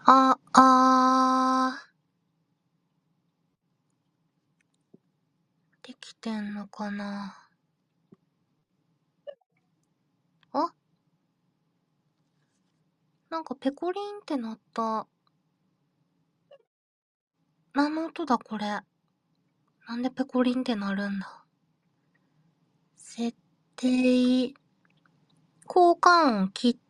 できてんのかな。なんかペコリンってなった。何の音だこれ。なんでペコリンってなるんだ。設定、効果音切って、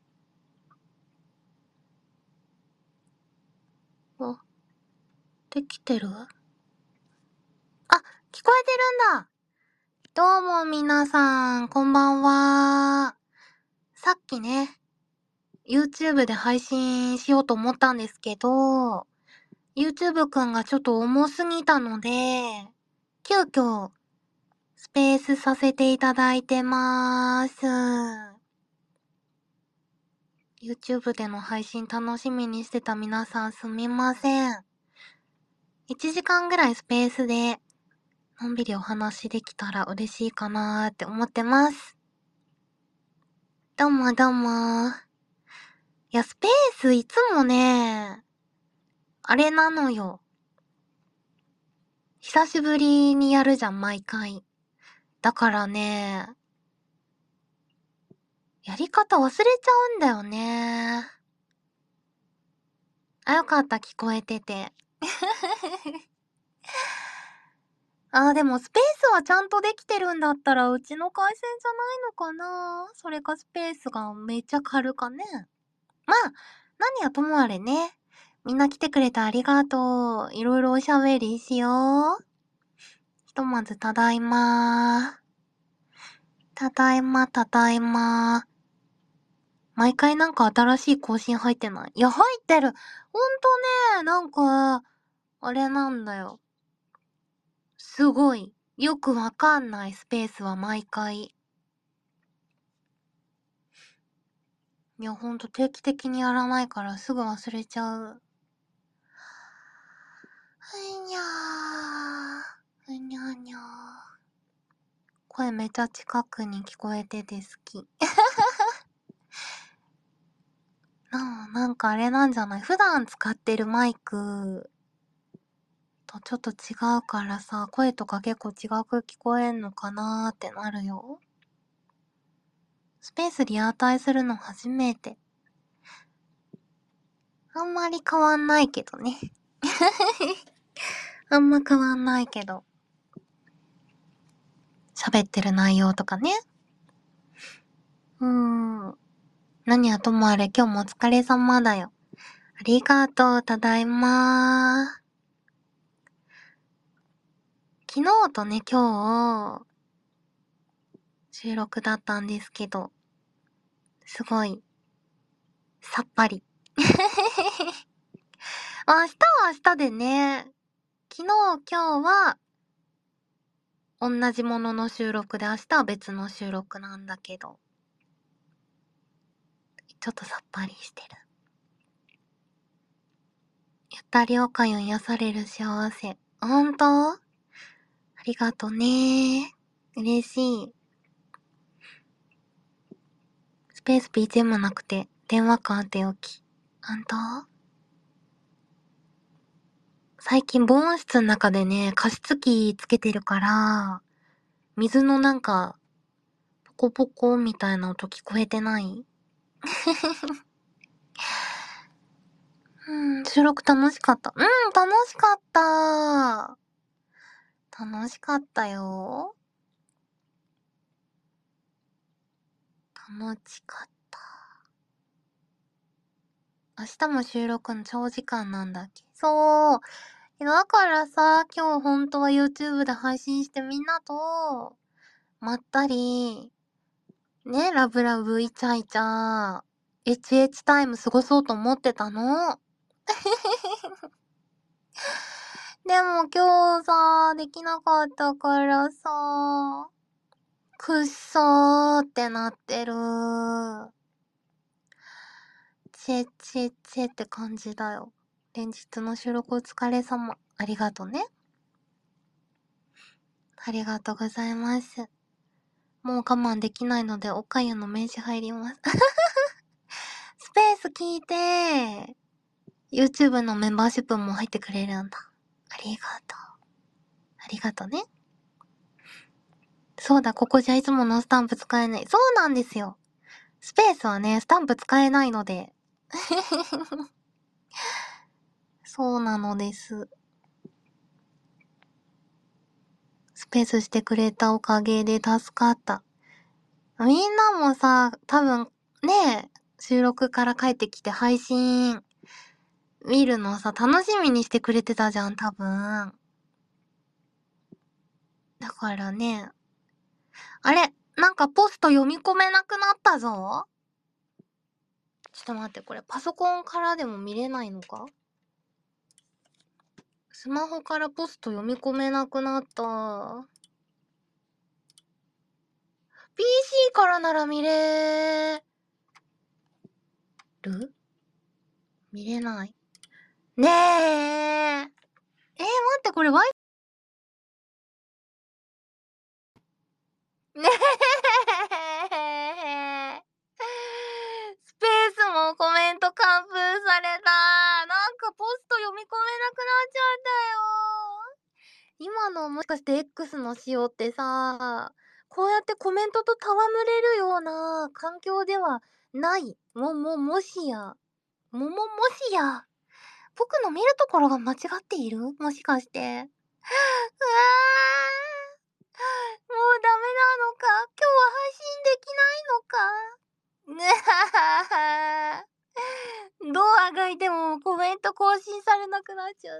できてる？聞こえてるんだ。どうも皆さん、こんばんは。さっきね、YouTube で配信しようと思ったんですけど、YouTube くんがちょっと重すぎたので、急遽、スペースさせていただいてまーす。YouTube での配信楽しみにしてた皆さんすみません。1時間ぐらいスペースで、のんびりお話できたら嬉しいかなーって思ってます。どうもどうも。いや、スペースいつもね、あれなのよ。久しぶりにやるじゃん、毎回。だからね、やり方忘れちゃうんだよね。よかった、聞こえてて。でもスペースはちゃんとできてるんだったら、うちの回線じゃないのかな？それかスペースがめっちゃ軽かね。まあ、何はともあれね。みんな来てくれてありがとう。いろいろおしゃべりしよう。ひとまずただいま。ただいま、ただいま。毎回なんか新しい更新入ってない？いや、入ってる。ほんとね、なんか、あれなんだよ。すごい。よくわかんないスペースは毎回。いや、ほんと定期的にやらないからすぐ忘れちゃう。ふにゃー。ふにゃにゃー。声めちゃ近くに聞こえてて好き。なんかあれなんじゃない？普段使ってるマイクとちょっと違うからさ、声とか結構違く聞こえんのかなーってなるよ。スペースリアタイするの初めて。あんまり変わんないけどね。あんま変わんないけど。喋ってる内容とかね。何はともあれ今日もお疲れ様だよ。ありがとう、ただいまー。昨日とね、今日、収録だったんですけど、すごい、さっぱり。明日は明日でね、昨日、今日は、同じものの収録で明日は別の収録なんだけど、ちょっとさっぱりしてる。ゆったりおかゆ癒される幸せ。ほんと？ありがとねー。嬉しい。スペース BGM なくて、電話かっておき。ほんと？最近防音室の中でね、加湿器つけてるから、水のなんか、ポコポコみたいな音聞こえてない？収録楽しかった。楽しかった。楽しかったよ。楽しかった。明日も収録の長時間なんだっけ？そう。だからさ、今日本当は YouTube で配信してみんなと、まったり、ね、ラブラブイチャイチャ、HH タイム過ごそうと思ってたの。でも今日さ、できなかったからさ、くっそーってなってる。チェチェチェって感じだよ。連日の収録お疲れ様。ありがとね。ありがとうございます。もう我慢できないので、おかゆの名刺入ります。スペース聞いて、YouTube のメンバーシップも入ってくれるんだ。ありがとう。ありがとね。そうだ、ここじゃいつものスタンプ使えない。そうなんですよ。スペースはね、スタンプ使えないので。そうなのです。スペースしてくれたおかげで助かった。みんなもさ、多分、ね、収録から帰ってきて配信見るのさ、楽しみにしてくれてたじゃん、多分。だからね。あれ、なんかポスト読み込めなくなったぞ。ちょっと待って、これパソコンからでも見れないのか？スマホからポスト読み込めなくなった。PC からなら見れる？見れない。ねえ。待って、これ Wi-Fi？ ねえ。スペースもコメント完封された。なんかポスト読み込めなくなっちゃったよ。今のもしかして X の仕様ってさ、こうやってコメントと戯れるような環境ではない。もしや。もしや。僕の見るところが間違っている？もしかして。うわもうダメなのか？今日は配信できないのか？ドアがいてもコメント更新されなくなっちゃった。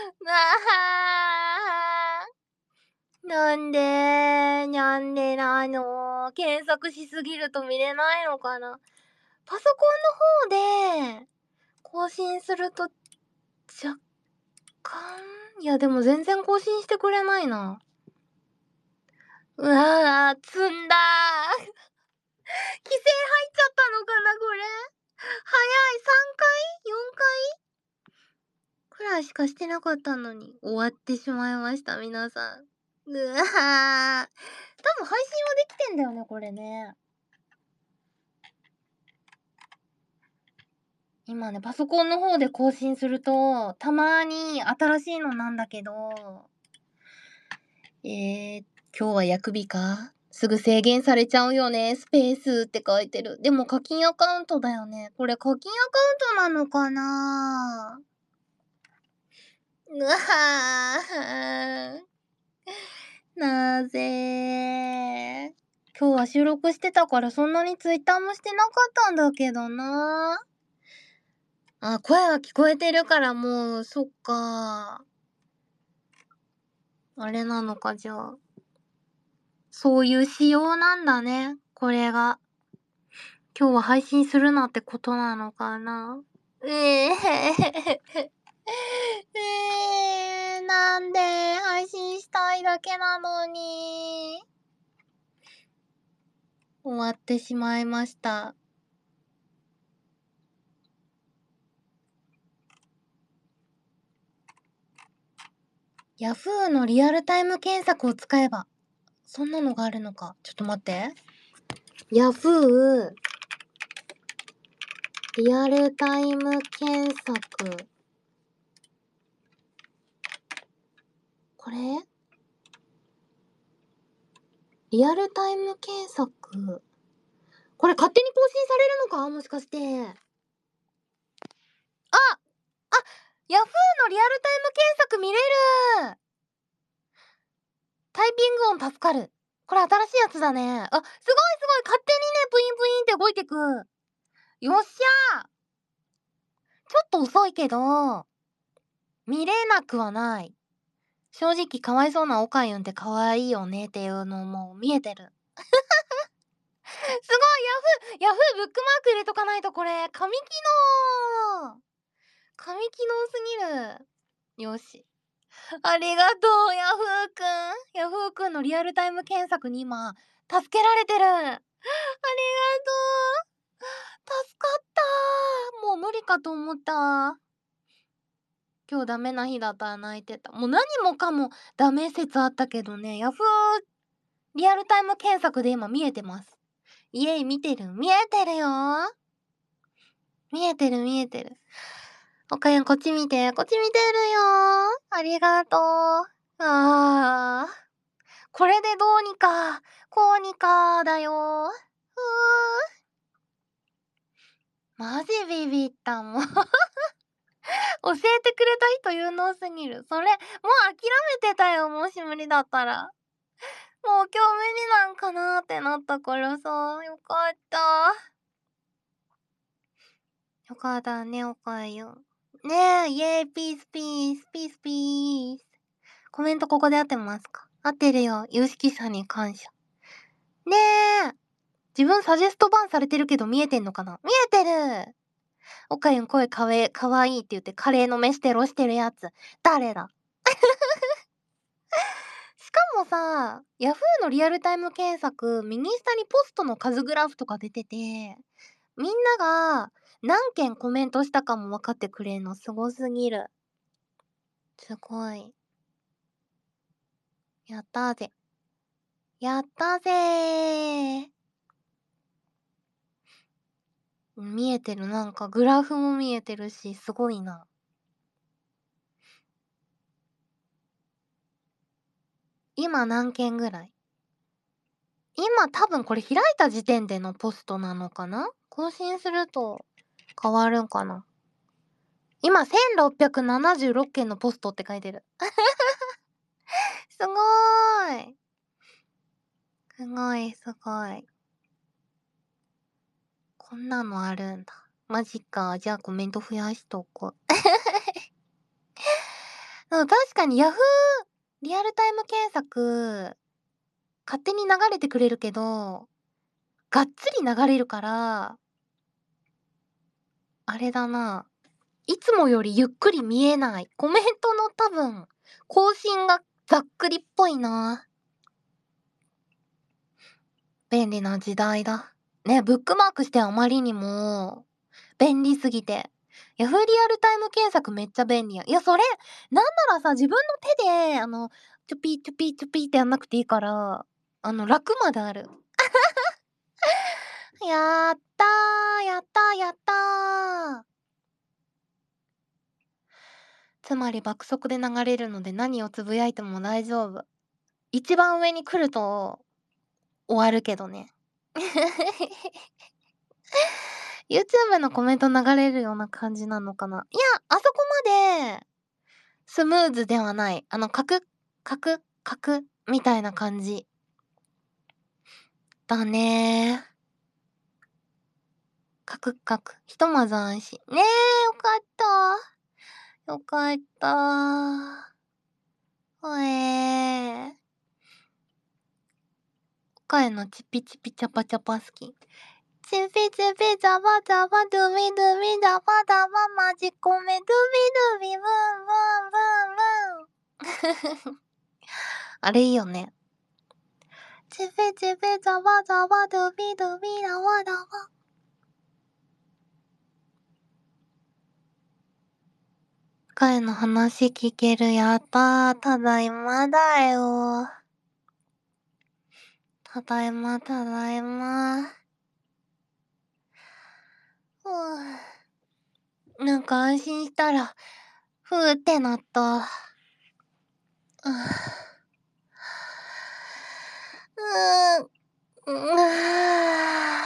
なんでなの？検索しすぎると見れないのかな？パソコンの方で更新すると若干、いやでも全然更新してくれないな。うわー、積んだー。規制入っちゃったのかな、これ。早い、3回 ?4 回くらいしかしてなかったのに、終わってしまいました、皆さん。うわー。多分配信はできてんだよね、これね。今ね、パソコンの方で更新すると、たまに新しいのなんだけど、今日は薬日か？すぐ制限されちゃうよね。スペースって書いてる。でも課金アカウントだよね。これ課金アカウントなのかな？うわー。なぜ？今日は収録してたからそんなにツイッターもしてなかったんだけどな。あ、声は聞こえてるからもう、そっか。あれなのか、じゃあ。そういう仕様なんだね、これが。今日は配信するなってことなのかな。なんで配信したいだけなのに。終わってしまいました。ヤフーのリアルタイム検索を使えば、そんなのがあるのか。ちょっと待って。ヤフー、リアルタイム検索。これ？リアルタイム検索。これ勝手に更新されるのか？もしかして。あ！ヤフーのリアルタイム検索見れる！タイピング音助かる。これ新しいやつだね。すごい勝手にね、ブインブインって動いてく。よっしゃー！ちょっと遅いけど、見れなくはない。正直かわいそうなおかゆんって可愛いよねっていうのも見えてる。すごいヤフーブックマーク入れとかないとこれ、神機能！神機能すぎる。よし。ありがとう、ヤフーくん。ヤフーくんのリアルタイム検索に今、助けられてる。ありがとう。助かった。もう無理かと思った。今日ダメな日だったら泣いてた。もう何もかもダメ説あったけどね、ヤフーリアルタイム検索で今見えてます。イエイ見てる？見えてるよ。 見えてる見えてる。おかゆんこっち見て、こっち見てるよ。ありがとう。ああ、これでどうにか、こうにかだよ。マジビビったもん。教えてくれた人有能すぎる。それ、もう諦めてたよ、もし無理だったら。もう今日無理なんかなってなったからさ、よかった。よかったね、おかゆ。ねえ、イエーイ、ピースピース、ピースピース。コメントここで合ってますか？合ってるよ。有識さんに感謝。ねえ。自分サジェストバンされてるけど見えてんのかな？見えてる。おかゆん声かわいいって言ってカレーの飯テロしてるやつ。誰だ？しかもさ、ヤフーのリアルタイム検索、右下にポストの数グラフとか出てて、みんなが何件コメントしたかも分かってくれんのすごすぎる。すごい。やったーぜ。やったぜー。見えてる、なんかグラフも見えてるし、すごいな。今何件ぐらい？今多分これ開いた時点でのポストなのかな？更新すると変わるんかな？今1676件のポストって書いてる。すごーい。すごいすごい。こんなのあるんだ。マジか。じゃあコメント増やしとこう。でも確かに Yahoo リアルタイム検索、勝手に流れてくれるけど、がっつり流れるから、あれだな。いつもよりゆっくり見えない。コメントの多分、更新がざっくりっぽいな。便利な時代だ。ね、ブックマークしてあまりにも、便利すぎて。ヤフーリアルタイム検索めっちゃ便利や。いや、それ、なんならさ、自分の手で、ちょぴーちょぴーちょぴーってやんなくていいから、楽まである。やったー、やったー、やったー。つまり爆速で流れるので何をつぶやいても大丈夫。一番上に来ると終わるけどね。YouTube のコメント流れるような感じなのかな。いや、あそこまでスムーズではない。カク、カクみたいな感じ。だね。カクカク。ひとまず安心。ねえ、よかった。よかった。ほえー。かえのチピチピチャパチャパ好き。チピチピザバザバドゥミドゥミザバザバマジコメドゥミドゥミブンブンブンブン。あれいいよね。チピチピザバザバドゥミドゥミラワダワ。かえの話聞けるやったー。ただいまだよ。ただいまただいま。ふぅ。なんか安心したら、ふーってなった。うーん。うあ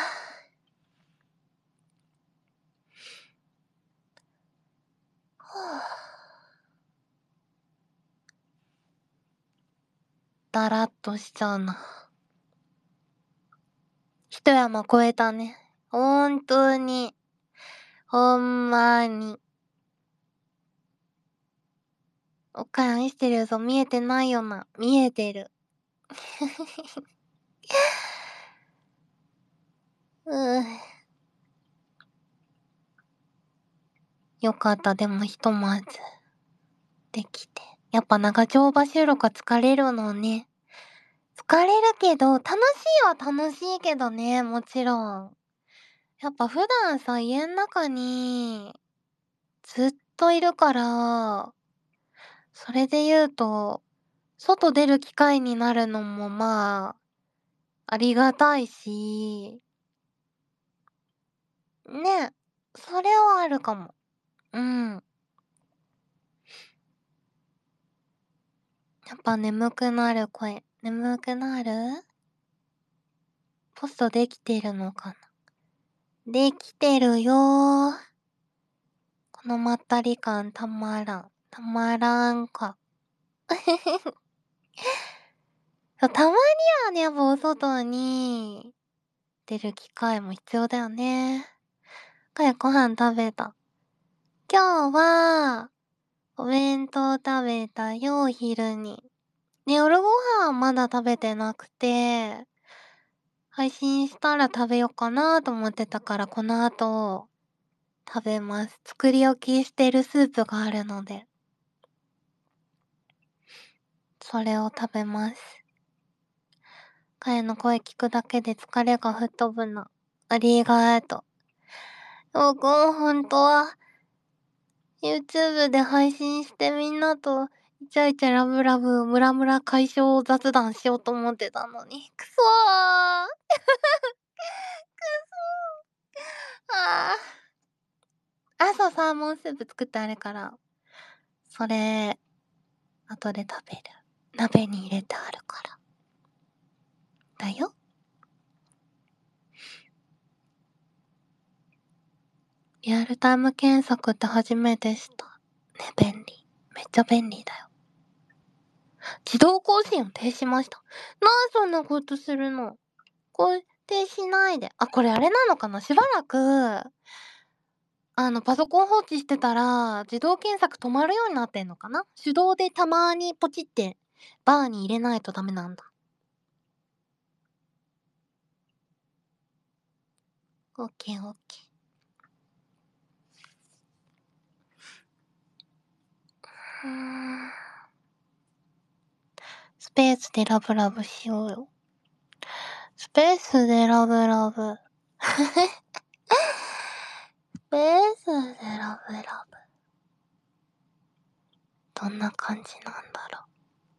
だらっとしちゃうな。一山越えたね。ほんとに。ほんまに。おっかい愛してるぞ。見えてないよな。見えてる。うぅ。よかった。でもひとまず。できて。やっぱ長丁場収録は疲れるのね。疲れるけど、楽しいは楽しいけどね、もちろん。やっぱ普段さ、家ん中にずっといるから、それで言うと、外出る機会になるのもまあ、ありがたいし、ね、 それはあるかも。うん。やっぱ眠くなる声。眠くなる？ポストできてるのかな？できてるよー。このまったり感たまらん。たまらんか。そう、たまにはね、やっぱお外に出る機会も必要だよね。ご飯食べた。今日は、お弁当食べたよ、お昼に。で、夜ご飯まだ食べてなくて、配信したら食べようかなと思ってたから、この後、食べます。作り置きしてるスープがあるので、それを食べます。彼の声聞くだけで疲れが吹っ飛ぶの。ありがとう。僕も本当は、YouTube で配信してみんなと、イチャイチャラブラブ、ムラムラ解消雑談しようと思ってたのに。くそー。あそう、サーモンスープ作ってあるから、それ、後で食べる。鍋に入れてあるから。だよ。リアルタイム検索って初めてした。ね、便利。めっちゃ便利だよ。自動更新を停止しました。なんでそんなことするの？停止しないで。これあれなのかな？しばらく、パソコン放置してたら、自動検索止まるようになってんのかな？手動でたまにポチって、バーに入れないとダメなんだ。オッケーオッケー。スペースでラブラブしようよ。スペースでラブラブ。スペースでラブラブ。どんな感じなんだろ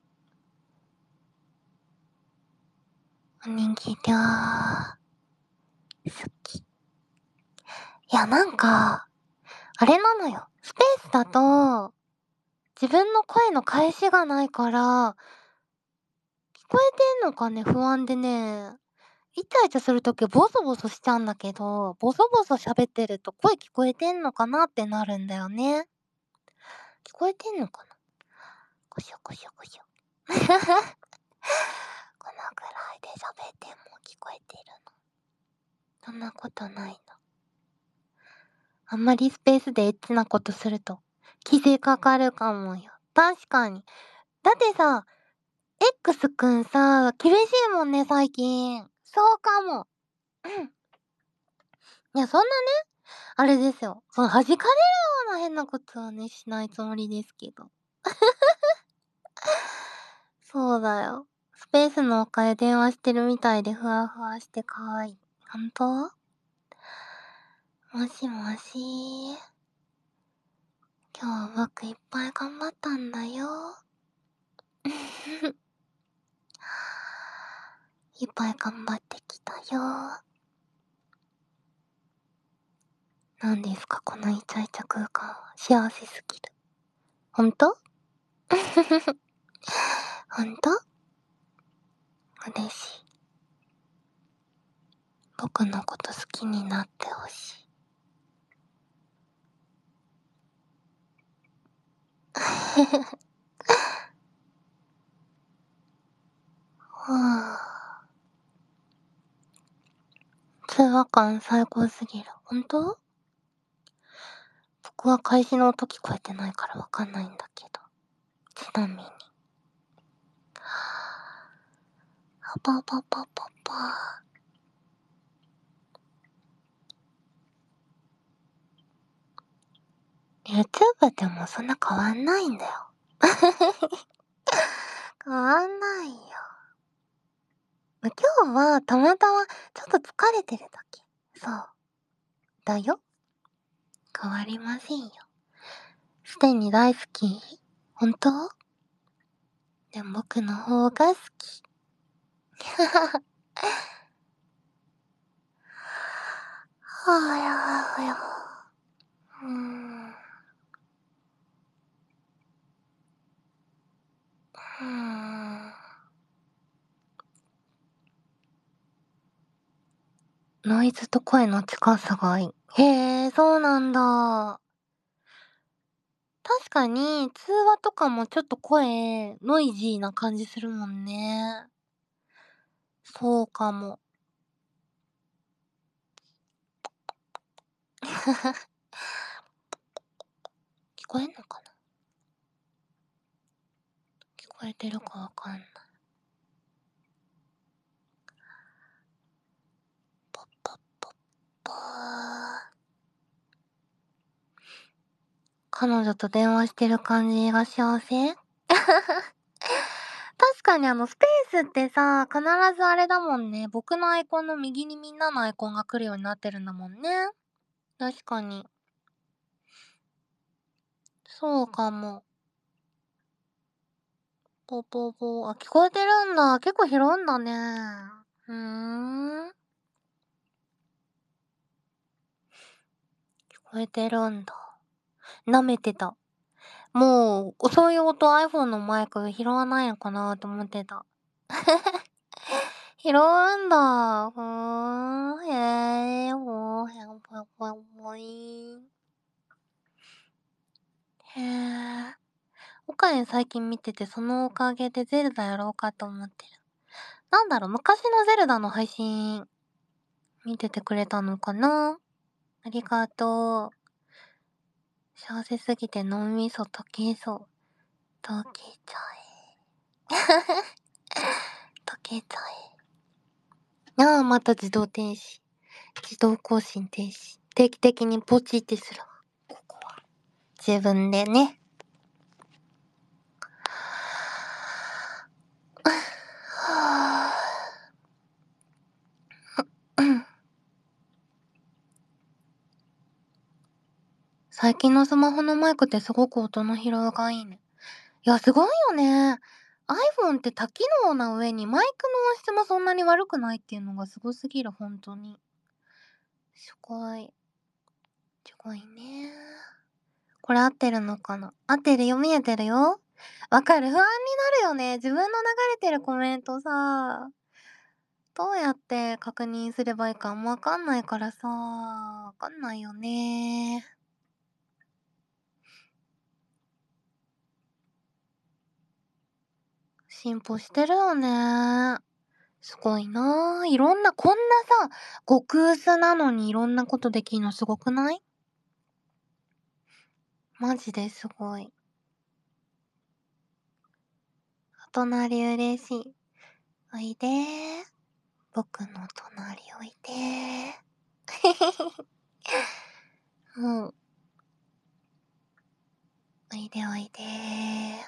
う。おにぎりゃー。好き。いや、なんか、あれなのよ。スペースだと、自分の声の返しがないから、聞こえてんのかね、不安でね。イチャイチャするときボソボソしちゃうんだけど、ボソボソ喋ってると声聞こえてんのかなってなるんだよね。聞こえてんのかな？こしょこしょこしょ。このくらいで喋っても聞こえてるの。そんなことないの。あんまりスペースでエッチなことすると、規制かかるかもよ。確かに。だってさ、X くんさ、厳しいもんね、最近。そうかも。うん。いや、そんなね、あれですよ。その弾かれるような変なことはね、しないつもりですけど。そうだよ。スペースの丘で電話してるみたいでふわふわして可愛い。ほんと？もしもし。今日僕いっぱい頑張ったんだよ。いっぱい頑張ってきたよ。何ですかこのイチャイチャ空間は。幸せすぎる。ほんと？ほんと？嬉しい。僕のこと好きになってほしい。はぁ。通話感最高すぎる。ほんと？僕は開始の音聞こえてないからわかんないんだけど。ちなみに。パパパパパ。YouTube でもそんな変わんないんだよ。変わんないよ。今日はたまたまちょっと疲れてるだけ。そう。だよ。変わりませんよ。すでに大好き？ほんと？でも僕の方が好き。はやはや。 ノイズと声の近さがいい。へえ、そうなんだ。確かに、通話とかもちょっと声、ノイジーな感じするもんね。そうかも。聞こえんのかな？聞こえてるかわかんない。ポッポッポッポー。彼女と電話してる感じが幸せ？確かにスペースってさ、必ずあれだもんね。僕のアイコンの右にみんなのアイコンが来るようになってるんだもんね。確かに。そうかも。ポポポ。あ、聞こえてるんだ。結構拾うんだね。ふーん。聞こえてるんだ。舐めてた。もう、そういう音 iPhone のマイク拾わないのかなと思ってた。拾うんだ。ふーん。へえ、もう、へんぽんぽんぽい。へえ。おかえ最近見てて、そのおかげでゼルダやろうかと思ってる。なんだろう、昔のゼルダの配信、見ててくれたのかな？ありがとう。幸せすぎて脳みそ溶けそう。溶けちゃえ。溶けちゃえ。ああ、また自動停止。自動更新停止。定期的にポチってするわ。ここは。自分でね。はぁ。最近のスマホのマイクってすごく音の拾いがいいね。いや、すごいよね。iPhone って多機能な上にマイクの音質もそんなに悪くないっていうのがすごすぎる、ほんとに。すごい。すごいね。これ合ってるのかな？合ってるよ、見えてるよ。わかる、不安になるよね。自分の流れてるコメントさ、どうやって確認すればいいかもわかんないからさ、わかんないよね。進歩してるよね。すごいなあ。いろんな、こんなさ、極薄なのにいろんなことできんのすごくない？マジですごい。お隣嬉しい。おいでー。僕の隣おいでー。うん。おいでおいでー。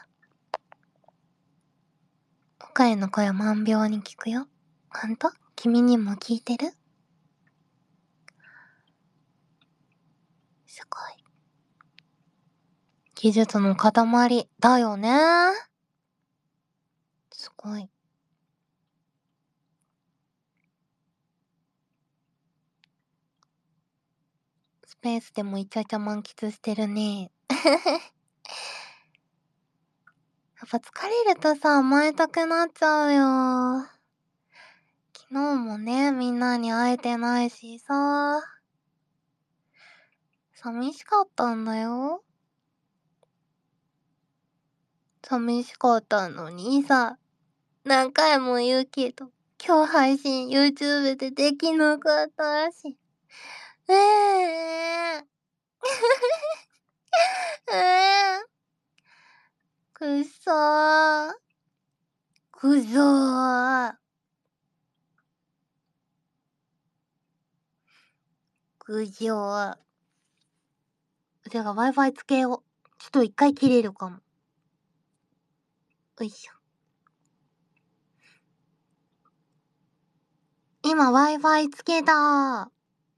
おかえの声は万秒に聞くよ。ほんと？君にも聞いてる？すごい。技術の塊だよね。すごい。スペースでもイチャイチャ満喫してるね。やっぱ疲れるとさ、甘えたくなっちゃうよ。昨日もね、みんなに会えてないしさ、寂しかったんだよ。寂しかったのにさ、何回も言うけど、今日配信 YouTube でできなかったし。ええええくっそー。くそー。くそー。じゃあ Wi-Fi つけよう。ちょっと一回切れるかも。よいしょ。今 Wi-Fi つけた。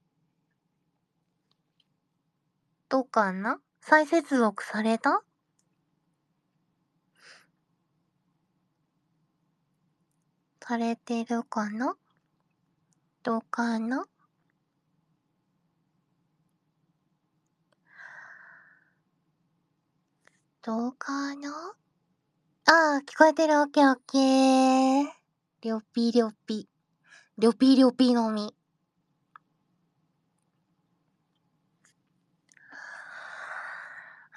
どうかな？再接続された？されてるかな？どうかな？どうかな？ああ、聞こえてる。オッケーオッケー。りょぴりょぴ。りょぴりょぴのみ。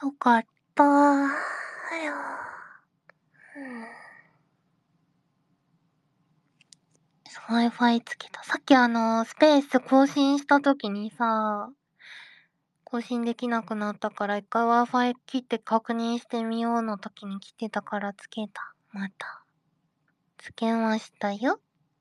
よかった。はよ。Wi-Fi つけた。さっきスペース更新した時にさ、更新できなくなったから一回 Wi-Fi 切って確認してみようの時に来てたからつけた。また。つけましたよ。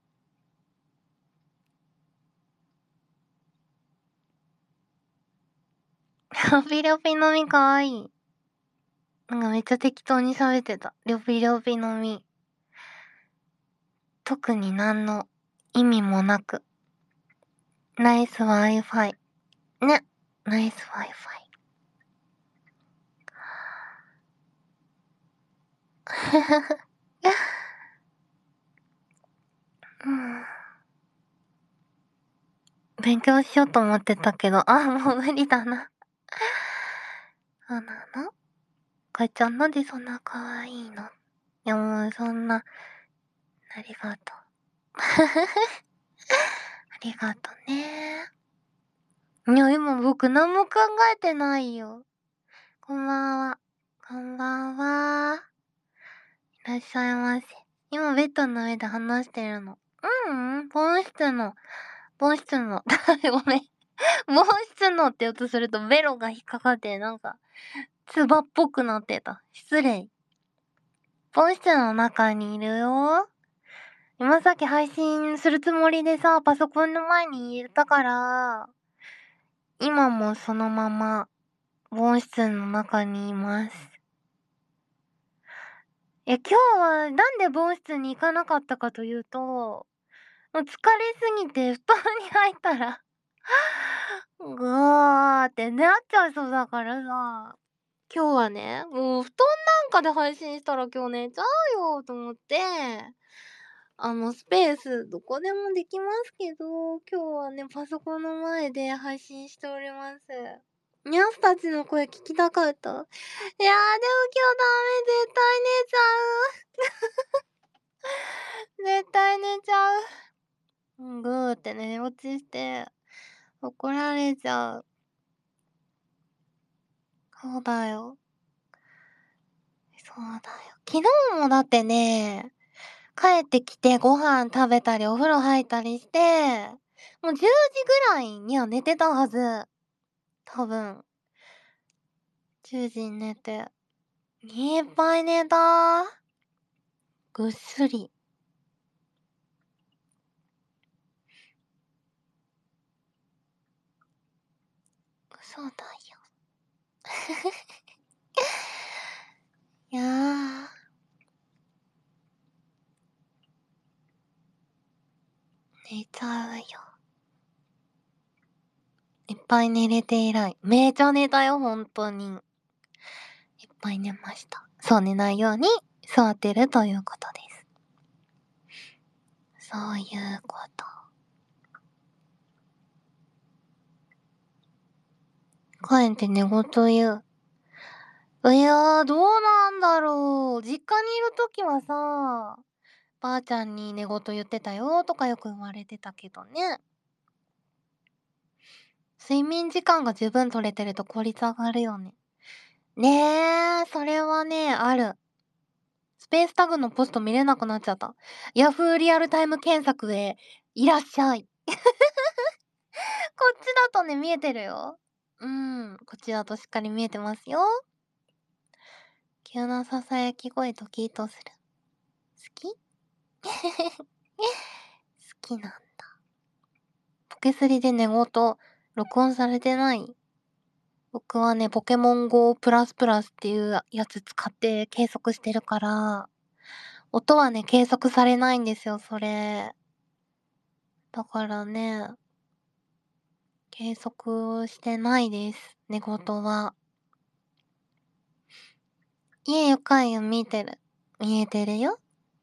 リョピリョピ飲みかわいい。なんかめっちゃ適当に喋ってた。リョピリョピ飲み。特に何の意味もなく。ナイス Wi-Fi。ね。ナイス Wi-Fi。うん、勉強しようと思ってたけど、もう無理だな。そうなの？かいちゃんなんでそんな可愛いの？いやもうそんな、ありがとう。ありがとね。いや、今僕何も考えてないよ。こんばんは。こんばんは。いらっしゃいませ。今ベッドの上で話してるの。本室の、ごめん。本室のって言おうとするとベロが引っかかってなんか、唾っぽくなってた。失礼。本室の中にいるよ。今さっき配信するつもりでさ、パソコンの前にいたから、今もそのまま、本室の中にいます。今日はなんで本室に行かなかったかというと、もう疲れすぎて布団に入ったらぐわーってなっちゃいそうだからさ、今日はね、もう布団なんかで配信したら今日寝ちゃうよと思って、スペースどこでもできますけど、今日はね、パソコンの前で配信しております。ニャスたちの声聞きたかった。いやー、でも今日ダメ、絶対寝ちゃう。絶対寝ちゃう。ぐーって寝落ちして、怒られちゃう。そうだよ。そうだよ。昨日もだってね、帰ってきてご飯食べたりお風呂入ったりして、もう10時ぐらいには寝てたはず。多分。10時に寝て。いっぱい寝た。ぐっすり。そうだよ。いやー、寝ちゃうよ。いっぱい寝れて偉い。めちゃ寝たよ、ほんとに。いっぱい寝ました。そう寝ないように座ってるということです。そういうこと。帰って寝言言う。いやー、どうなんだろう。実家にいるときはさ、ばあちゃんに寝言言ってたよとかよく言われてたけどね。睡眠時間が十分取れてると効率上がるよね。ねえ、それはね、ある。スペースタグのポスト見れなくなっちゃった。ヤフーリアルタイム検索へいらっしゃい。こっちだとね、見えてるよ。うん、こっちだとしっかり見えてますよ。急なささやき声ドキッとする。好き？好きなんだ。ポケスリで寝言、録音されてない？僕はね、ポケモン GO プラスプラスっていうやつ使って計測してるから、音はね、計測されないんですよ、それ。だからね、計測してないです、寝言は。ゆかゆ見てる。見えてるよ。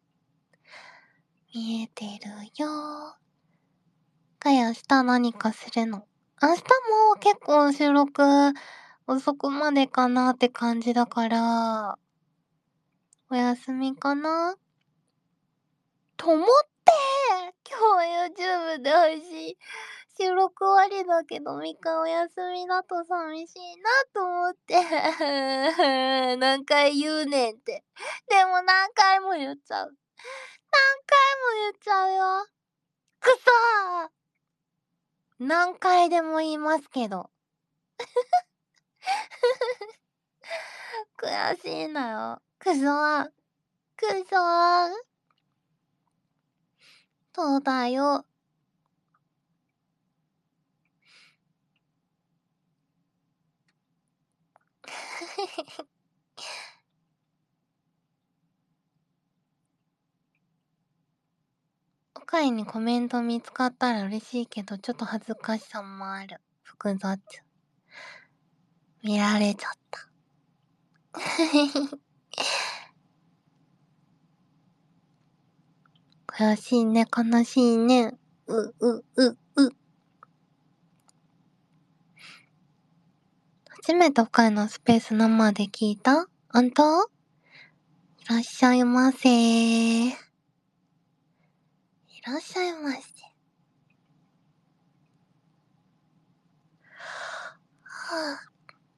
見えてるよ。かや明日何かするの？明日も結構収録遅くまでかなって感じだから、お休みかなと思って、今日 YouTube で配信しろ 6割だけど3日お休みだと寂しいなと思って。何回言うねんって。でも何回も言っちゃう。何回も言っちゃうよ。くそー！何回でも言いますけど。悔しいのよ。くそー。くそー。そうだよ。他にコメント見つかったら嬉しいけど、ちょっと恥ずかしさもある。複雑。見られちゃった。悔しいね、悲しいね。初めて他のスペース生で聞いた？あんた？いらっしゃいませ。いらっしゃいませ。はぁ、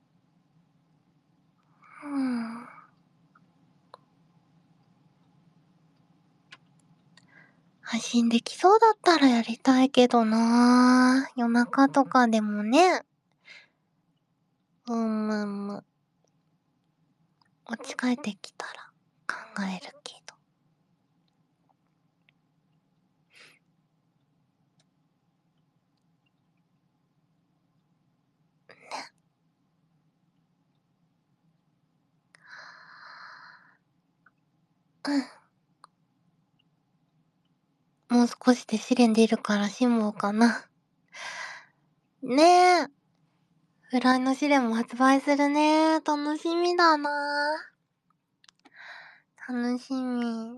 配信できそうだったらやりたいけどなぁ。夜中とかでもね。むむ。落ち帰ってきたら考えるけど。もう少しで試練出るから辛抱かな。ねえ。フライの試練も発売するね。楽しみだな。楽しみ。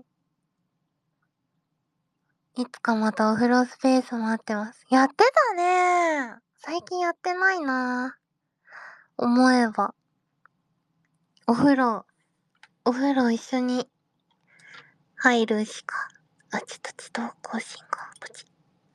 いつかまたお風呂スペース待ってます。やってたね。最近やってないな。思えば。お風呂、お風呂一緒に入るしか。あ、ちょっと自動更新がポチ。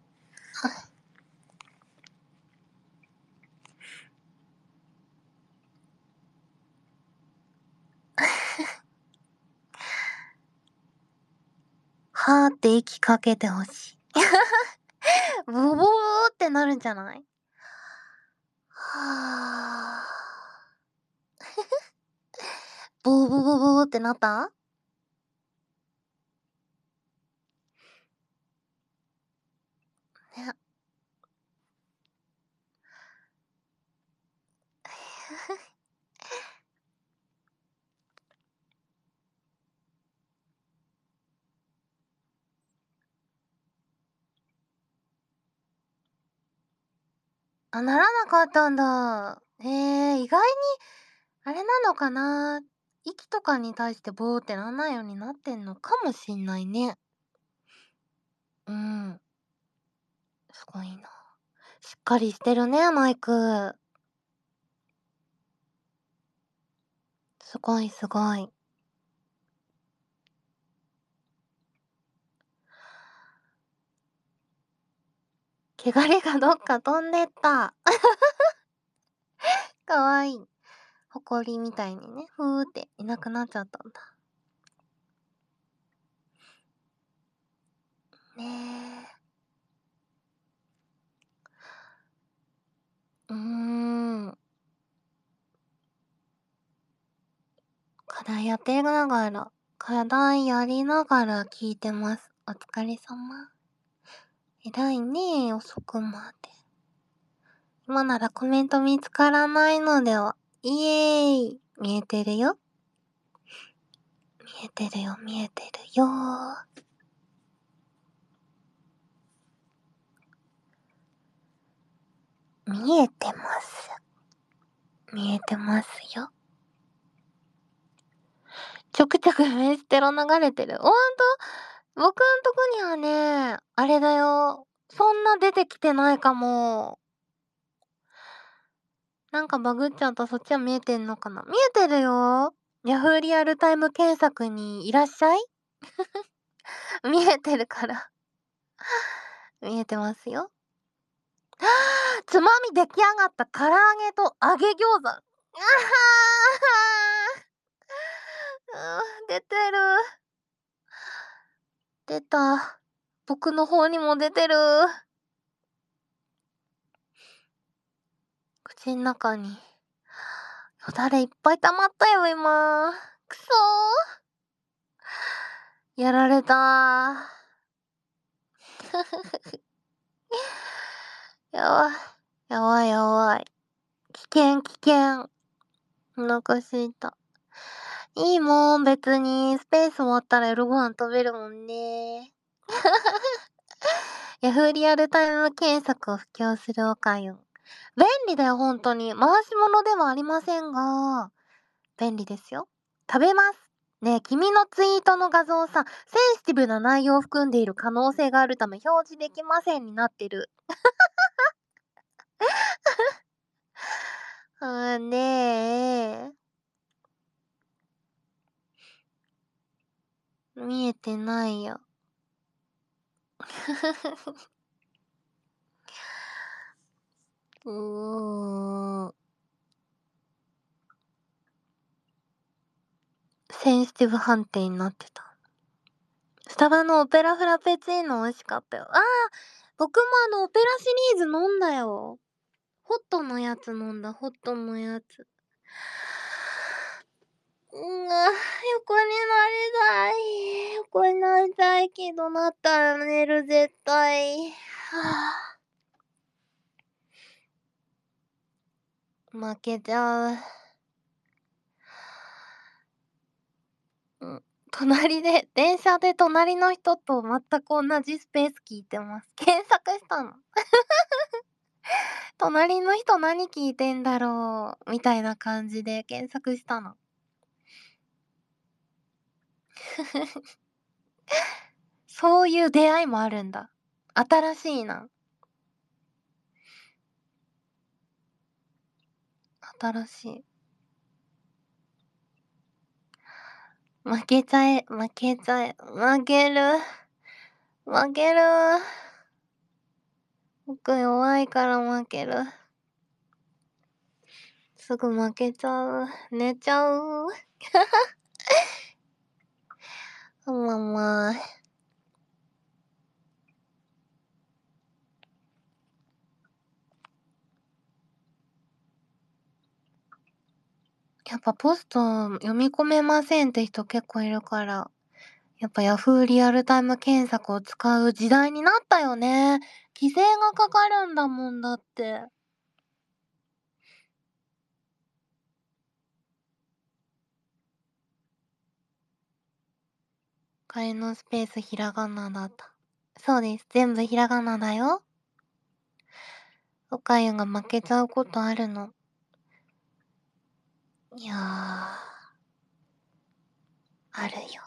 はーって息かけてほしい。ボボボボってなるんじゃない？はー。ボボボボボってなった？ね。あ、ならなかったんだ。意外に、あれなのかな。息とかに対してボーってなんないようになってんのかもしんないね。うん。すごいな。しっかりしてるね、マイク。すごいすごい。毛刈りがどっか飛んでった。かわいい。ほこりみたいにね、ふーっていなくなっちゃったんだ。ねえ。うーん。課題やりながら聞いてます。お疲れ様。偉いね、遅くまで。今ならコメント見つからないのでは。イエーイ。見えてるよ。見えてるよ、見えてるよ。見えてます。見えてますよ。ちょくちょくメステロ流れてる。ほんと？僕んとこにはね、あれだよ。そんな出てきてないかも。なんかバグっちゃった。そっちは見えてんのかな？見えてるよ。ヤフーリアルタイム検索にいらっしゃい？見えてるから。見えてますよ。 つまみ出来上がった唐揚げと揚げ餃子。あは出てる。出た。僕の方にも出てる。口ん中に。よだれいっぱい溜まったよ、今。くそー。やられたー。やばい。やばいやばい。危険危険。お腹すいた。いいもん、別に。スペース終わったら夜ご飯食べるもんね。ヤフーリアルタイム検索を布教するおかゆ。便利だよ、ほんとに。回し物ではありませんが、便利ですよ。食べます。ねえ、君のツイートの画像さ、センシティブな内容を含んでいる可能性があるため表示できませんになってる。ねえ。見えてないよ。うーん。センシティブ判定になってた。スタバのオペラフラペチーノ美味しかったよ。ああ、僕もオペラシリーズ飲んだよ。ホットのやつ飲んだ、ホットのやつ。横になりたい。横になりたいけど、なったら寝る、絶対。負けちゃう。電車で隣の人と全く同じスペース聞いてます。検索したの。隣の人何聞いてんだろうみたいな感じで検索したの。そういう出会いもあるんだ。新しいな。新しい。負けちゃえ、負けちゃえ、負ける。負ける。僕弱いから負ける。すぐ負けちゃう。寝ちゃう。まあまあ。やっぱポスト読み込めませんって人結構いるから、やっぱヤフーリアルタイム検索を使う時代になったよね。規制がかかるんだもんだって。替えのスペースひらがなだった。そうです。全部ひらがなだよ。おかゆが負けちゃうことあるの。いやー、あるよ。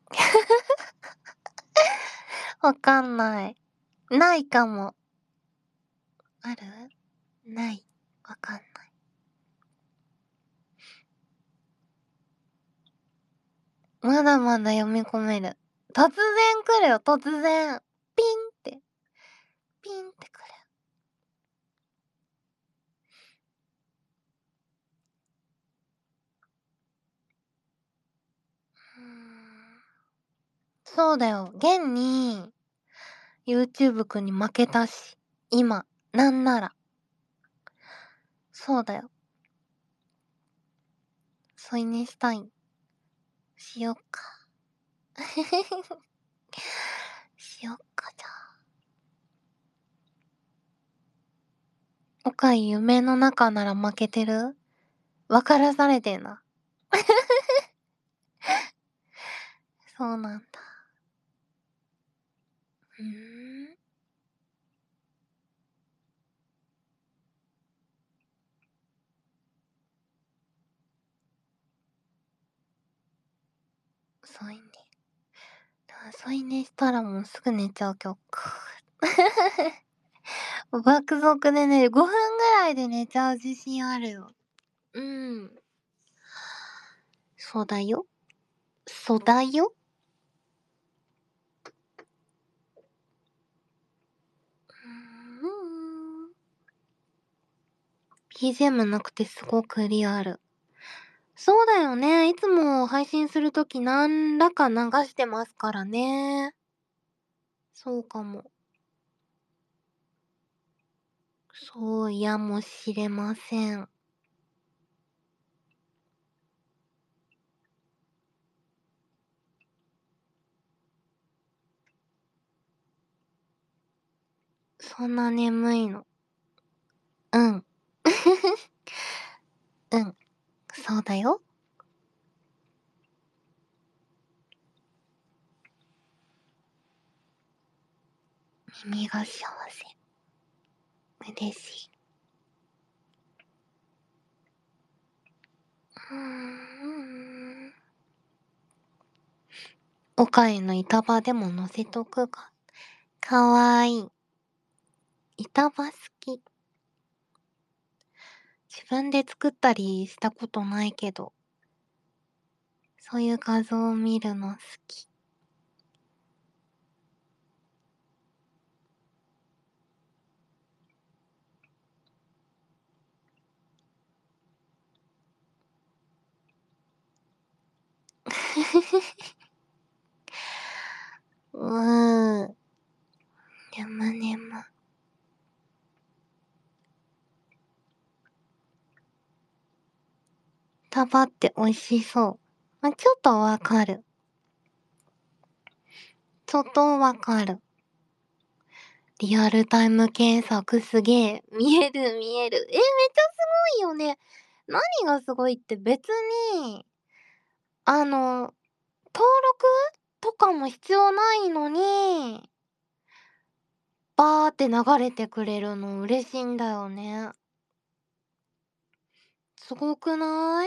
わかんない。ないかも。ある？ない。わかんない。まだまだ読み込める。突然来るよ、突然。ピンって。ピンってくる。そうだよ。現に、YouTube くんに負けたし。今。なんなら。そうだよ。添い寝したい。しよっか。しよっか、じゃあ。おかゆ夢の中なら負けてる？分からされてんな。そうなんだ。ふーん。添い寝。添い寝したらもうすぐ寝ちゃう今日。爆速でね、5分ぐらいで寝ちゃう自信あるよ。うん。そうだよ。そうだよ。うーん。 BGM なくてすごくリアル。そうだよね。いつも配信するときなんらか流してますからね。そうかも。そうやもしれません。そんな眠いの。うん。うん。そうだよ。耳が幸せ。嬉しい。うーん。岡への板場でも乗せとくか。かわいい。板場好き。自分で作ったりしたことないけど、そういう画像を見るの好き。うーん。ねむねむ。タバって美味しそう。まあ、ちょっとわかる。ちょっとわかる。リアルタイム検索すげえ。見える見える。めっちゃすごいよね。何がすごいって別に、登録とかも必要ないのに、バーって流れてくれるの嬉しいんだよね。すごくない？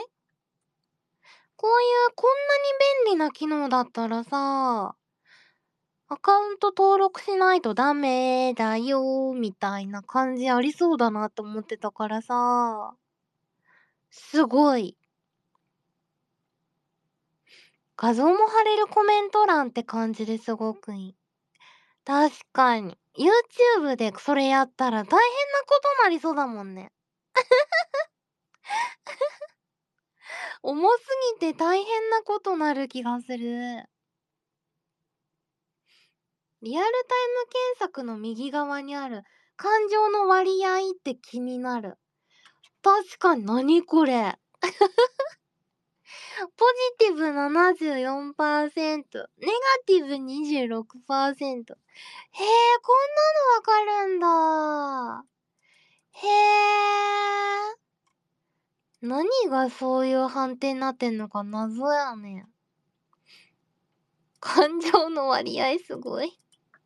こんなに便利な機能だったらさ、アカウント登録しないとダメだよみたいな感じありそうだなって思ってたからさ、すごい。画像も貼れるコメント欄って感じですごくいい。確かに。YouTube でそれやったら大変なことなりそうだもんね。重すぎて大変なことなる気がする。リアルタイム検索の右側にある感情の割合って気になる。確かに何これ。ポジティブ74%、ネガティブ26%。へえ、こんなのわかるんだ。へえ。何がそういう判定になってんのか謎やねん。感情の割合すごい。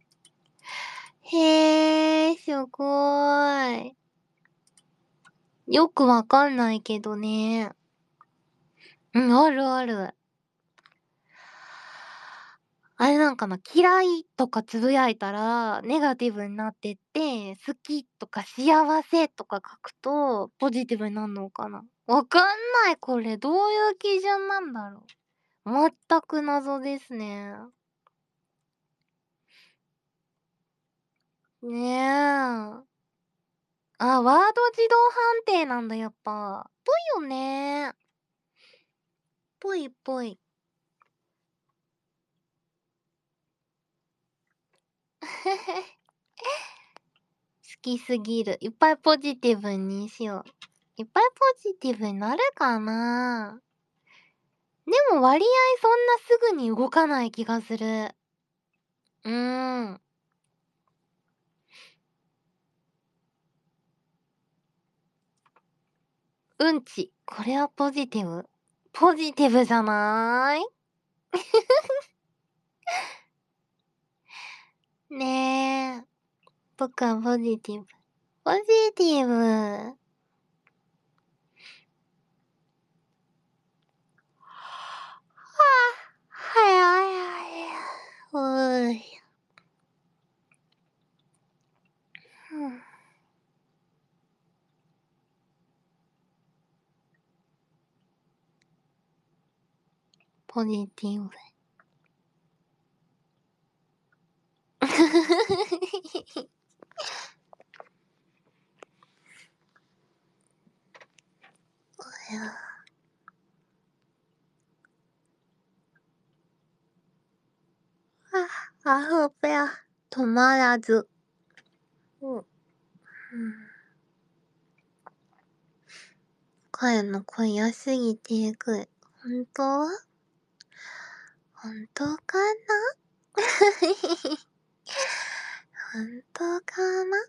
へえ、すごい。よくわかんないけどね。うん、あるある。あれなんかな、嫌いとかつぶやいたら、ネガティブになってって、好きとか幸せとか書くと、ポジティブになるのかな。わかんない、これ。どういう基準なんだろう。全く謎ですね。ねえ。あ、ワード自動判定なんだ、やっぱ。ぽいよね。ぽいぽい。好きすぎる。いっぱいポジティブにしよう。いっぱいポジティブになるかな。でも割合そんなすぐに動かない気がする。うーん。うんち。これはポジティブ？ポジティブじゃない？ねえ。僕はポジティブ。ポジティブ。はやはや。うい。うん。ポジティブ。 アフペア、止まらず。うん。声の声良すぎてえぐい。本当は本当かな本当かな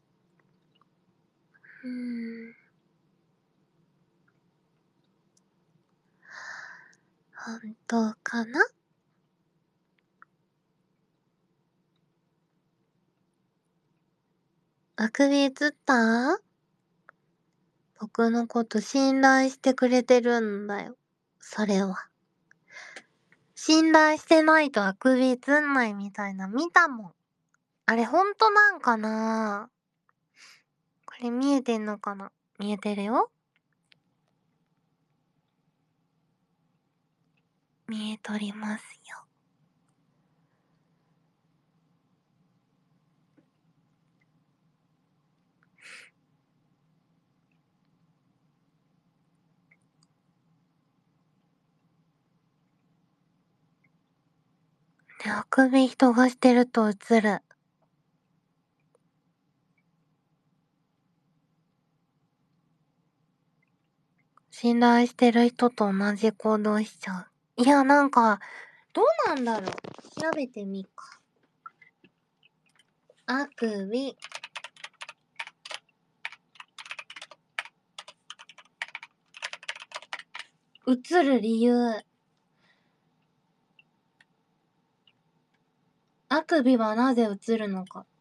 本当かな。あくび映った？僕のこと信頼してくれてるんだよ。それは。信頼してないとあくび映んないみたいな見たもん。あれほんとなんかな？これ見えてんのかな？見えてるよ。見えとりますよ。で、あくび人がしてると映る。信頼してる人と同じ行動しちゃう。いや、なんか、どうなんだろう。調べてみっか。あくび。映る理由。あくびはなぜ映るのか。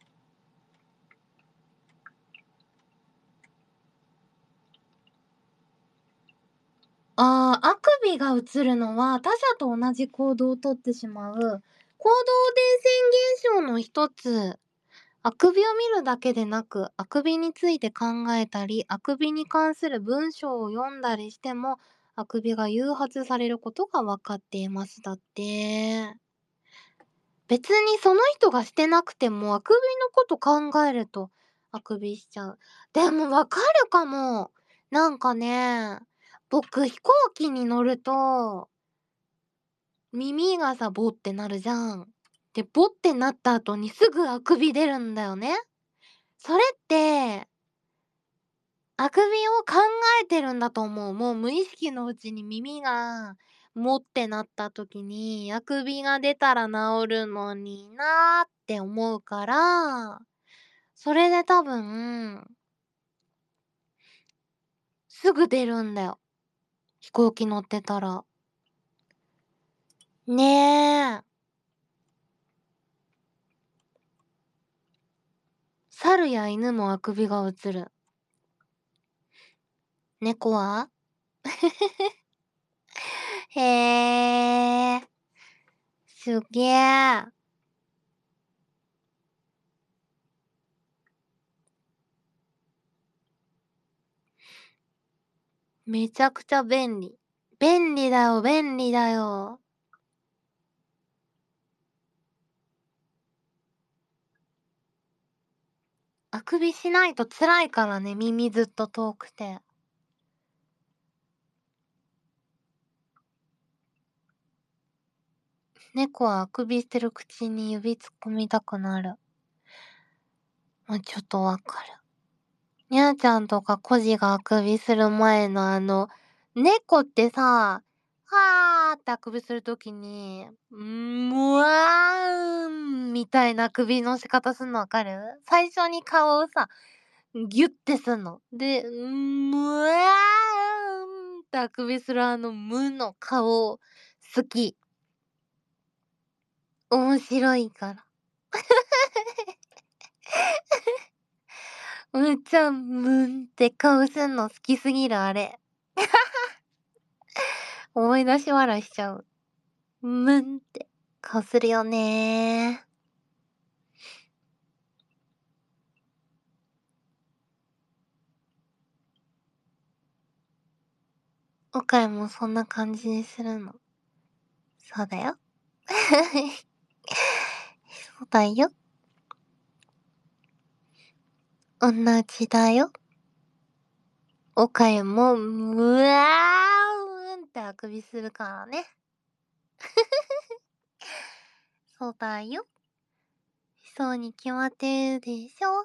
あくびが映るのは他者と同じ行動をとってしまう行動伝染現象の一つ。あくびを見るだけでなく、あくびについて考えたり、あくびに関する文章を読んだりしても、あくびが誘発されることが分かっています。だって。別にその人がしてなくても、あくびのこと考えると、あくびしちゃう。でも分かるかも。なんかね、僕飛行機に乗ると、耳がさ、ボってなるじゃん。で、ボってなった後にすぐあくび出るんだよね。それって、あくびを考えてるんだと思う。もう無意識のうちに耳がもってなった時に、あくびが出たら治るのになーって思うから、それで多分、すぐ出るんだよ。飛行機乗ってたら。ねえ。猿や犬もあくびが映る。猫はへえ、すげえ。めちゃくちゃ便利。便利だよ、便利だよ。あくびしないと辛いからね、耳ずっと遠くて。猫はあくびしてる口に指突っ込みたくなる。まあ、ちょっとわかる。にゃーちゃんとかコジがあくびする前の猫ってさ、はーってあくびするときに、むわーんみたいなあくびの仕方すんのわかる？最初に顔をさ、ギュッてすんの。で、むわーんってあくびする無の顔、好き。面白いから。むっちゃむんって顔すんの好きすぎるあれ。思い出し笑いしちゃう。むんって顔するよね。岡山もそんな感じにするの。そうだよ。そうだよ。同じだよ。 岡山も、うわーんってあくびするからね。そうだよ。そうに決まってるでしょ。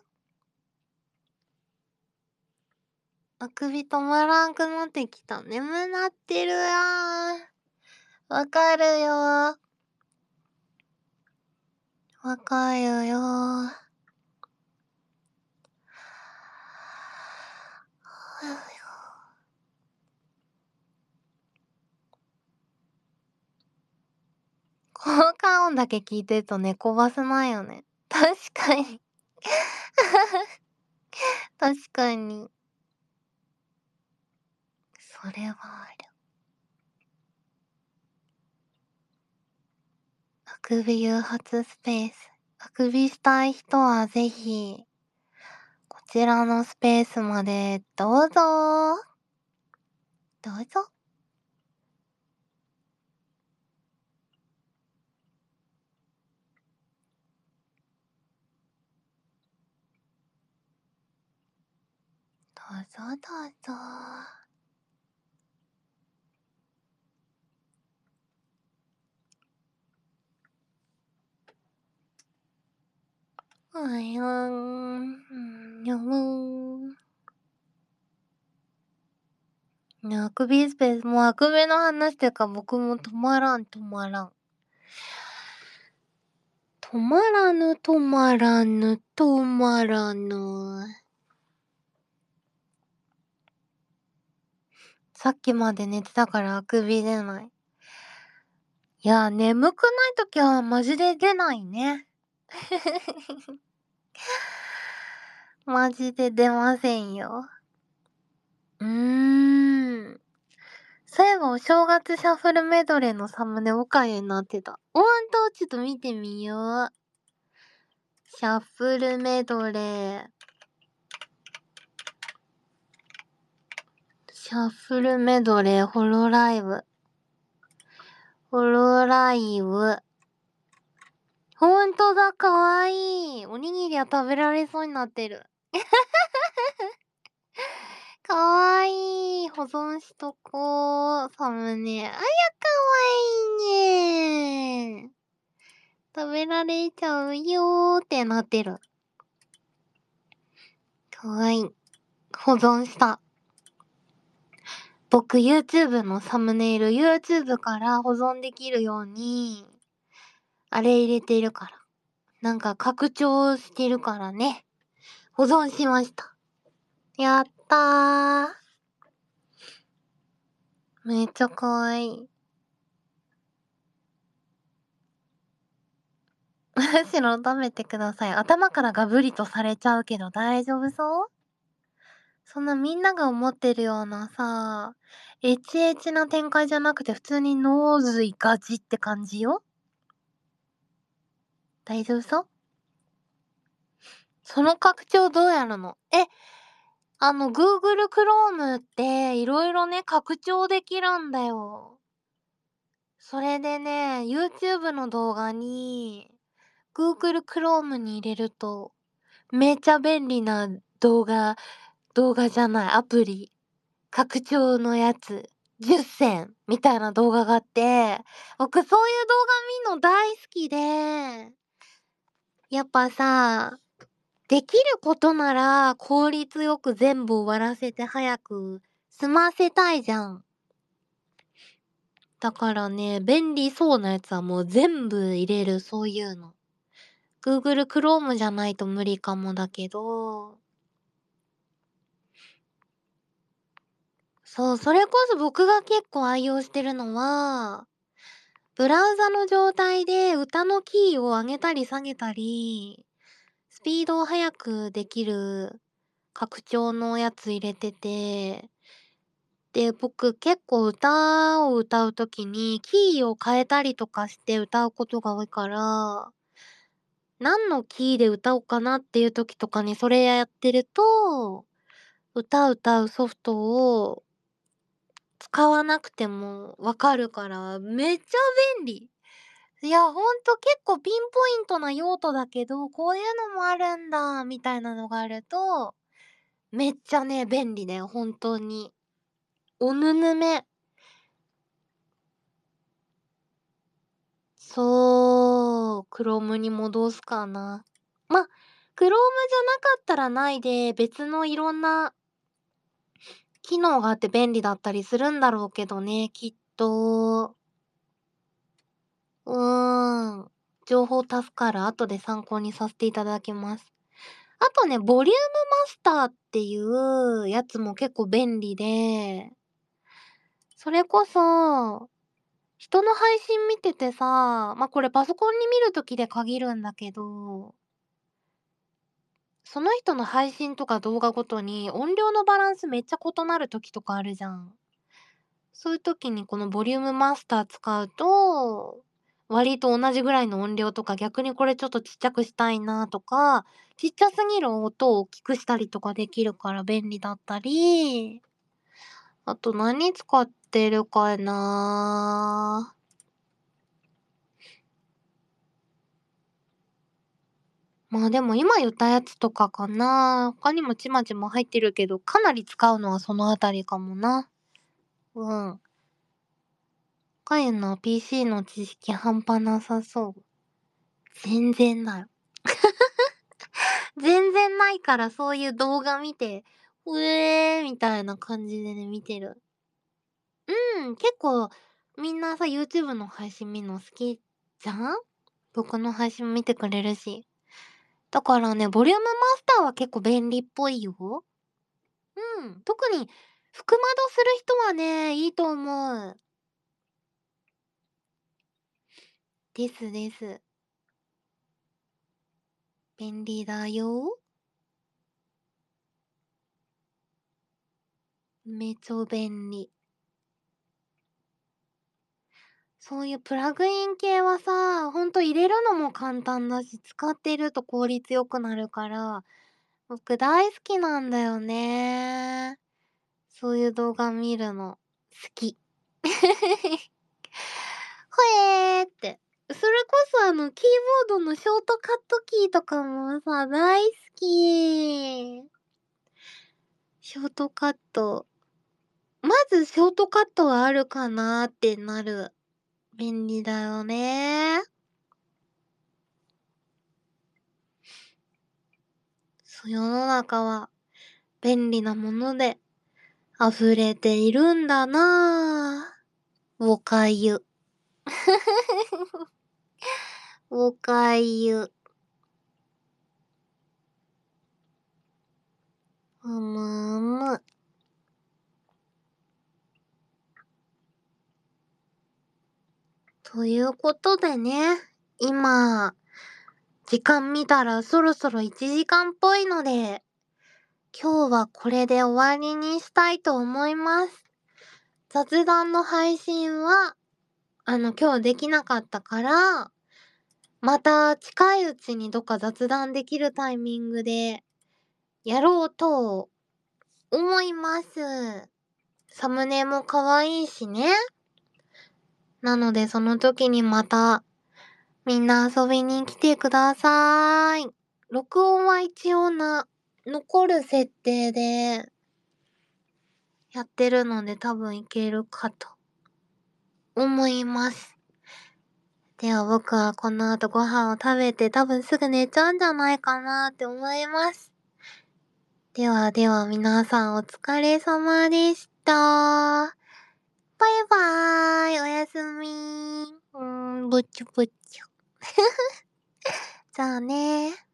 あくび止まらんくなってきた。眠なってるよー。わかるよー。わかるよー。効果音だけ聞いてると寝こばせないよね。確かに。確かに。それはある。あくび誘発スペース。あくびしたい人はぜひ、こちらのスペースまでどうぞー。どうぞ。どうぞどうぞ。よー。ね、あくびスペース、もうあくびの話っていうか僕も止まらん止まらん。止まらぬ止まらぬ止まらぬ。さっきまで寝てたからあくび出ない。いや、眠くないときはマジで出ないね。マジで出ませんよ。そういえばお正月シャッフルメドレーのサムネおかゆになってた。ほんと、ちょっと見てみよう。シャッフルメドレー。シャッフルメドレーホロライブ。ホロライブ。ほんとだ、かわいい。おにぎりは食べられそうになってる。かわいい。保存しとこう。サムネ。あや、かわいいね。食べられちゃうよーってなってる。かわいい。保存した。僕 YouTube のサムネイル YouTube から保存できるように、あれ入れてるから。なんか拡張してるからね。保存しました。やったー。めっちゃかわいい。むしろ食べてください。頭からガブリとされちゃうけど大丈夫そう？そんなみんなが思ってるようなさ、エチエチな展開じゃなくて普通にノーズイガチって感じよ。大丈夫そう？その拡張どうやるの？Google Chrome っていろいろね、拡張できるんだよ。それでね、YouTube の動画に Google Chrome に入れると、めちゃ便利な動画じゃない、アプリ、拡張のやつ、10選みたいな動画があって、僕そういう動画見んの大好きで、やっぱさ、できることなら効率よく全部終わらせて早く済ませたいじゃん。だからね、便利そうなやつはもう全部入れる、そういうの。Google Chrome じゃないと無理かもだけど、そう、それこそ僕が結構愛用してるのは、ブラウザの状態で歌のキーを上げたり下げたり、スピードを速くできる拡張のやつ入れてて、で、僕結構歌を歌うときにキーを変えたりとかして歌うことが多いから、何のキーで歌おうかなっていう時とかにそれやってると、歌うソフトを使わなくてもわかるから、めっちゃ便利。いや、ほんと結構ピンポイントな用途だけど、こういうのもあるんだ、みたいなのがあると、 めっちゃね、便利だよ、本当に。おぬぬめ。そう、Chrome に戻すかな。ま、Chrome じゃなかったらないで、別のいろんな機能があって便利だったりするんだろうけどね、きっと。情報助かる。後で参考にさせていただきます。あとね、ボリュームマスターっていうやつも結構便利で、それこそ、人の配信見ててさ、これパソコンに見るときで限るんだけど、その人の配信とか動画ごとに音量のバランスめっちゃ異なる時とかあるじゃん。そういう時にこのボリュームマスター使うと、割と同じぐらいの音量とか、逆にこれちょっとちっちゃくしたいなとか、ちっちゃすぎる音を大きくしたりとかできるから便利だったり、あと何使ってるかな。でも今言ったやつとかかな。他にもちまちま入ってるけど、かなり使うのはそのあたりかもな。うん。かゆの PC の知識半端なさそう。全然ない。全然ないからそういう動画見て、みたいな感じでね、見てる。結構みんなさ、YouTube の配信見るの好きじゃん？僕の配信見てくれるし。だからね、ボリュームマスターは結構便利っぽいよ。特に服窓する人はね、いいと思う。ですです。便利だよ。めちゃ便利。そういうプラグイン系はさ、ほんと入れるのも簡単だし、使ってると効率良くなるから、僕大好きなんだよね。そういう動画見るの、好き。ほえーって。それこそキーボードのショートカットキーとかもさ、大好き。ショートカット。まずショートカットはあるかなってなる。便利だよね。世の中は便利なもので溢れているんだなぁ。おかゆ。おかゆ。うむうむ。ということでね、今、時間見たらそろそろ1時間っぽいので、今日はこれで終わりにしたいと思います。雑談の配信は、今日できなかったから、また近いうちにどっか雑談できるタイミングでやろうと思います。サムネも可愛いしね。なのでその時にまたみんな遊びに来てください。録音は一応残る設定でやってるので多分いけるかと思います。では僕はこの後ご飯を食べて多分すぐ寝ちゃうんじゃないかなって思います。ではでは皆さんお疲れ様でした。バイバーイ、おやすみ。ぶちゅぶちゅ。じゃあね